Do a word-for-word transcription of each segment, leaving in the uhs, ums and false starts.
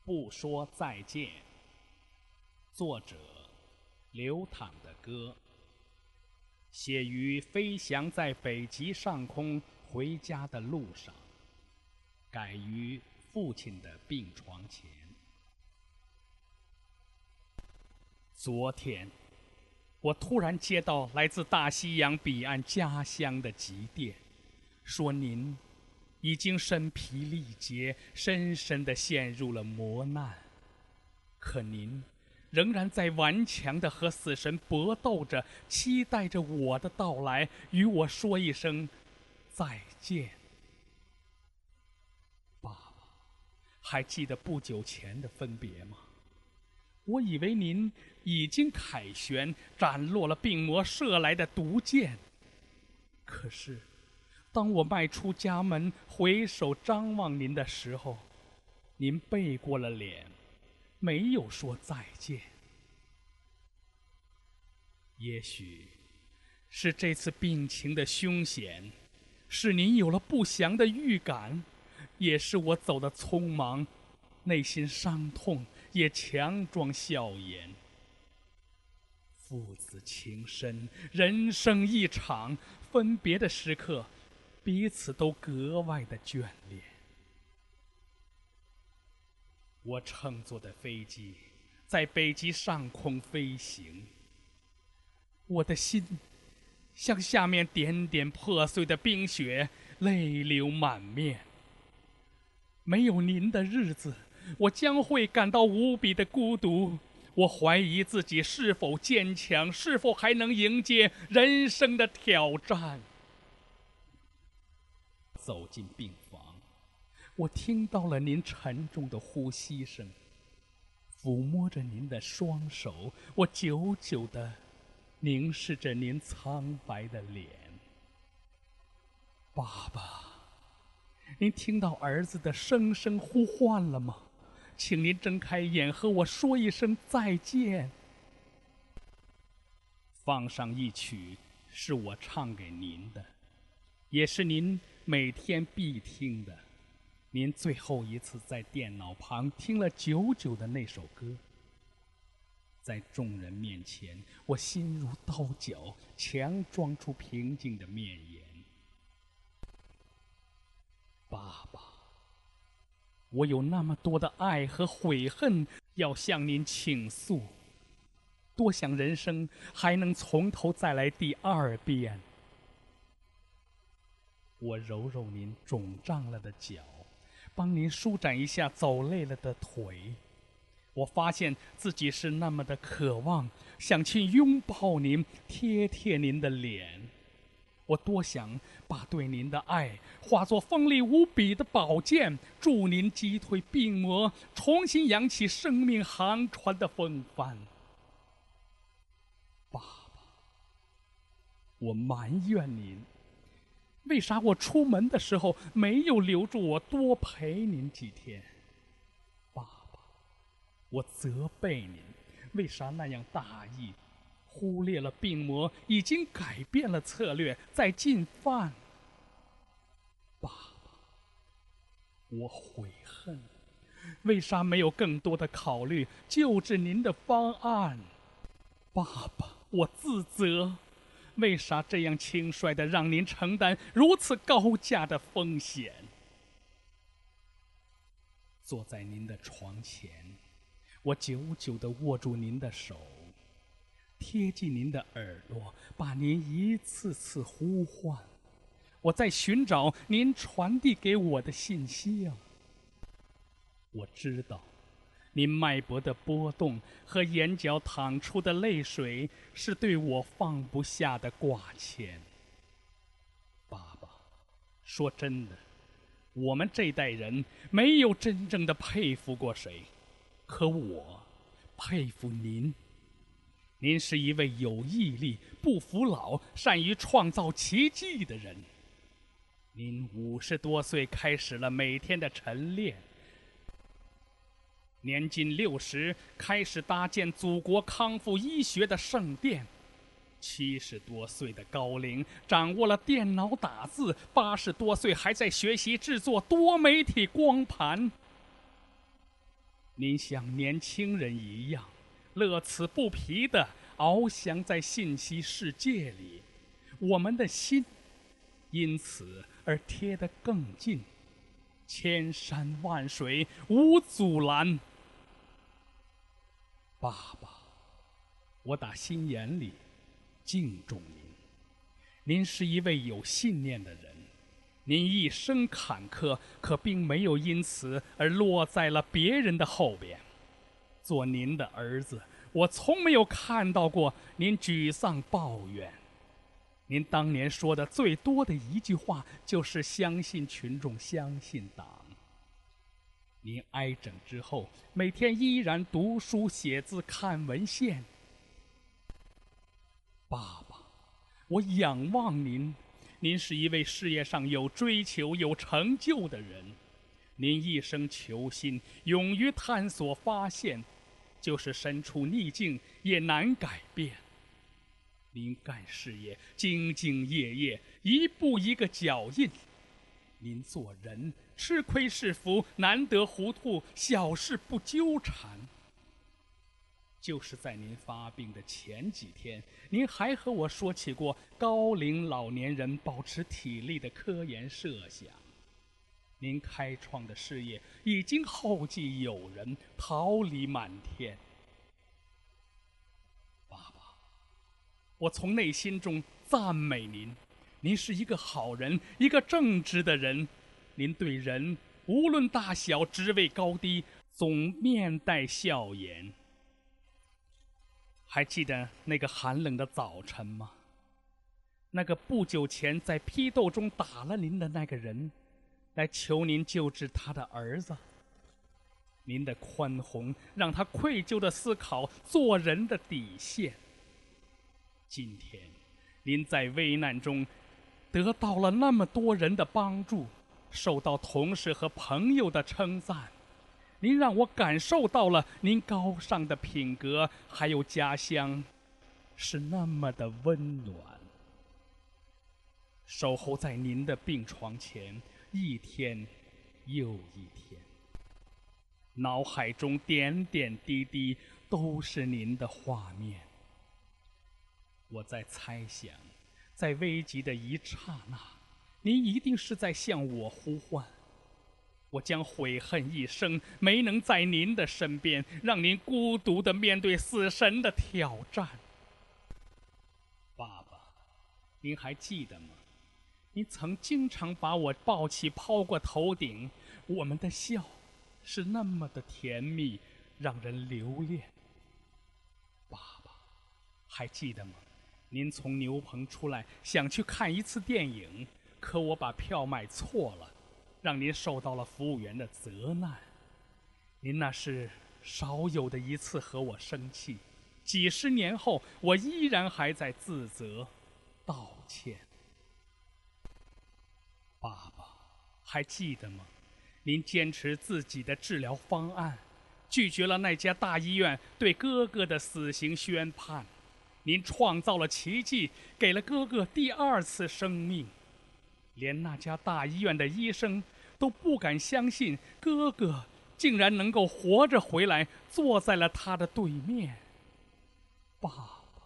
不说再见。作者流淌的歌，写于飞翔在北极上空回家的路上，改于父亲的病床前。昨天，我突然接到来自大西洋彼岸家乡的急电，说您已经身疲力竭，深深地陷入了磨难，可您仍然在顽强地和死神搏斗着，期待着我的到来，与我说一声再见。爸爸，还记得不久前的分别吗？我以为您已经凯旋，斩落了病魔射来的毒箭，可是当我迈出家门，回首张望您的时候，您背过了脸，没有说再见。也许是这次病情的凶险，使您有了不祥的预感，也是我走得匆忙，内心伤痛，也强装笑颜。父子情深，人生一场，分别的时刻，彼此都格外的眷恋。我乘坐的飞机在北极上空飞行，我的心像下面点点破碎的冰雪，泪流满面。没有您的日子，我将会感到无比的孤独。我怀疑自己是否坚强，是否还能迎接人生的挑战。走进病房，我听到了您沉重的呼吸声，抚摸着您的双手，我久久地凝视着您苍白的脸。爸爸，您听到儿子的声声呼唤了吗？请您睁开眼，和我说一声再见。放上一曲是我唱给您的，也是您每天必听的，您最后一次在电脑旁听了久久的那首歌。在众人面前，我心如刀绞，强装出平静的面颜。爸爸，我有那么多的爱和悔恨要向您倾诉，多想人生还能从头再来第二遍。我揉揉您肿胀了的脚，帮您舒展一下走累了的腿。我发现自己是那么的渴望，想去拥抱您，贴贴您的脸。我多想把对您的爱化作锋利无比的宝剑，助您击退病魔，重新扬起生命航船的风帆。爸爸，我埋怨您，为啥我出门的时候没有留住我多陪您几天？爸爸，我责备您，为啥那样大意，忽略了病魔已经改变了策略，在进犯。爸爸，我悔恨，为啥没有更多的考虑救治您的方案？爸爸，我自责，为啥这样轻率地让您承担如此高价的风险？坐在您的床前，我久久地握住您的手，贴近您的耳朵，把您一次次呼唤。我在寻找您传递给我的信息啊！我知道，您脉搏的波动和眼角淌出的泪水是对我放不下的挂牵。爸爸，说真的，我们这代人没有真正的佩服过谁，可我佩服您。您是一位有毅力、不服老、善于创造奇迹的人。您五十多岁开始了每天的晨练，年近六十开始搭建祖国康复医学的圣殿，七十多岁的高龄掌握了电脑打字，八十多岁还在学习制作多媒体光盘。 您像年轻人一样，乐此不疲地翱翔在信息世界里，我们的心因此而贴得更近，千山万水无阻拦。爸爸，我打心眼里敬重您。您是一位有信念的人，您一生坎坷，可并没有因此而落在了别人的后边。做您的儿子，我从没有看到过您沮丧抱怨。您当年说的最多的一句话就是相信群众，相信党。您挨整之后，每天依然读书写字看文献。爸爸，我仰望您，您是一位事业上有追求有成就的人。您一生求新，勇于探索发现，就是身处逆境也难改变。您干事业兢兢业业，一步一个脚印。您做人吃亏是福，难得糊涂，小事不纠缠。就是在您发病的前几天，您还和我说起过高龄老年人保持体力的科研设想。您开创的事业已经后继有人，桃李满天。爸爸，我从内心中赞美您，您是一个好人，一个正直的人。您对人无论大小职位高低，总面带笑颜。还记得那个寒冷的早晨吗？那个不久前在批斗中打了您的那个人，来求您救治他的儿子。您的宽宏让他愧疚地思考做人的底线。今天，您在危难中得到了那么多人的帮助，受到同事和朋友的称赞。您让我感受到了您高尚的品格，还有家乡是那么的温暖。守候在您的病床前，一天又一天，脑海中点点滴滴都是您的画面。我在猜想，在危急的一刹那，您一定是在向我呼唤。我将悔恨一生，没能在您的身边，让您孤独地面对死神的挑战。爸爸，您还记得吗？您曾经常把我抱起抛过头顶，我们的笑是那么的甜蜜，让人留恋。爸爸，还记得吗？您从牛棚出来，想去看一次电影，可我把票买错了，让您受到了服务员的责难。您那是少有的一次和我生气，几十年后，我依然还在自责、道歉。爸爸，还记得吗？您坚持自己的治疗方案，拒绝了那家大医院对哥哥的死刑宣判。您创造了奇迹，给了哥哥第二次生命。连那家大医院的医生都不敢相信，哥哥竟然能够活着回来，坐在了他的对面。爸爸，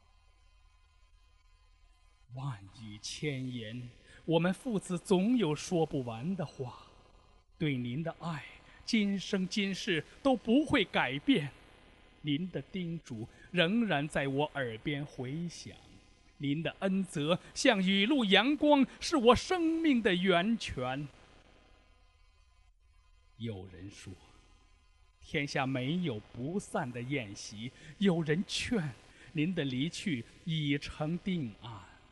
万语千言，我们父子总有说不完的话。对您的爱，今生今世都不会改变。您的叮嘱仍然在我耳边回响。您的恩泽像雨露阳光，是我生命的源泉。有人说，天下没有不散的宴席；有人劝，您的离去已成定案。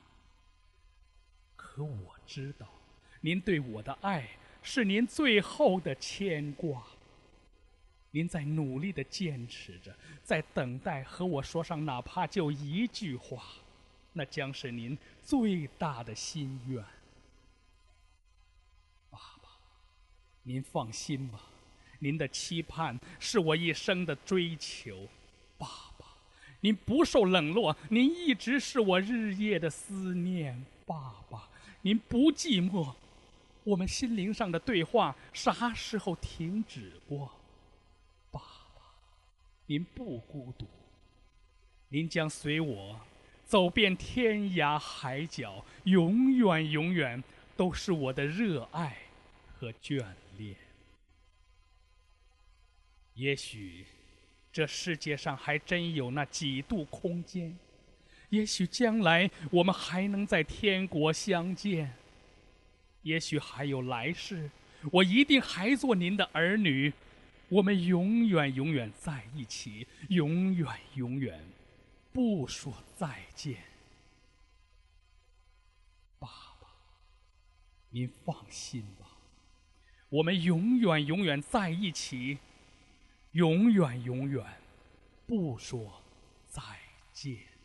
可我知道，您对我的爱是您最后的牵挂。您在努力地坚持着，在等待和我说上哪怕就一句话，那将是您最大的心愿。爸爸，您放心吧，您的期盼是我一生的追求。爸爸，您不受冷落，您一直是我日夜的思念。爸爸，您不寂寞，我们心灵上的对话啥时候停止过？ 您不孤独，您将随我走遍天涯海角，永远永远都是我的热爱和眷恋。也许这世界上还真有那几度空间，也许将来我们还能在天国相见，也许还有来世，我一定还做您的儿女，我们永远永远在一起，永远永远不说再见。爸爸，您放心吧，我们永远永远在一起，永远永远不说再见。